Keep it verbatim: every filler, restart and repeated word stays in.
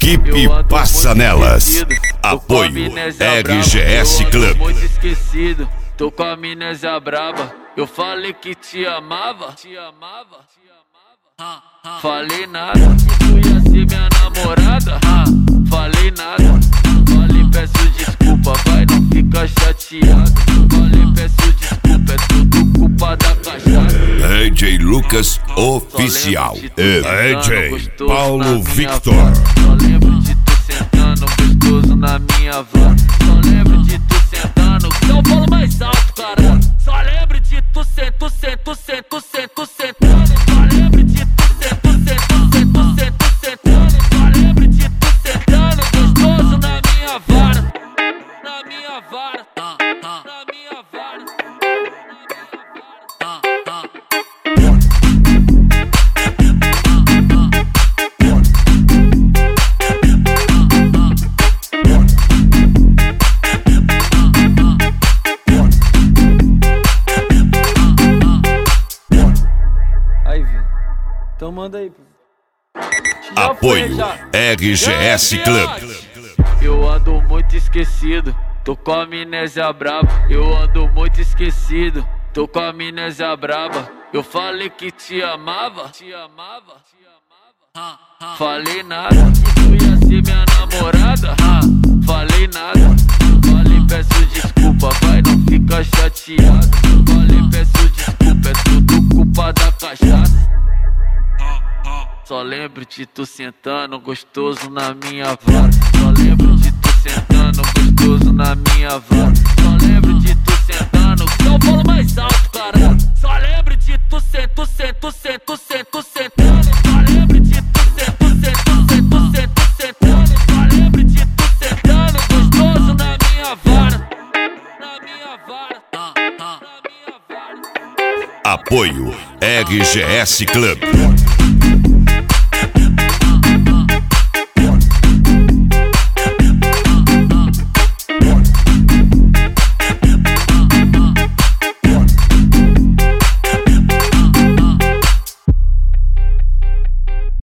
Equipe Passa Nelas. Apoio R G S Club. Muito esquecido, tô com a amnésia braba. Eu falei que te amava, te amava, te amava. Falei nada, que tu ia ser minha namorada. Falei nada, falei peço desculpa, vai, não fica chateado. Falei peço desculpa, é tudo culpa da cachaça. D J Lucas Oficial e D J Paulo Victor. Só lembro de tu sentando gostoso na minha van. Só lembro de tu sentando, não falo mais alto, cara. Só lembro de tu sento, sento, sento, sento, sentando. Só lembro de tu sento, sento, sento, sento, sentando. Só lembro de tu sentando gostoso na minha vara. Na minha vara, na minha vara. Aí, viu? Então manda aí. Apoio R G S Club. Eu ando muito esquecido, tô com a amnésia braba. Eu ando muito esquecido, tô com a amnésia braba. Eu falei que te amava, te amava, te amava. Falei nada, que tu ia ser minha namorada. Falei nada, falei peço desculpa, vai, não fica chateado. Falei peço desculpa, é tudo culpa da cachaça. Só lembro de tu sentando gostoso na minha vara. Só lembro de tu sentando gostoso na minha vara. Só lembro de tu sentando, não falo mais alto, cara. Só lembro de tu sento, sento, sento, sento, sentando. Só lembro de tu sento, sento, sento, sento, sentando. Só lembro de tu sentando gostoso na minha vara. Na minha vara, na minha vara. Apoio R G S Club.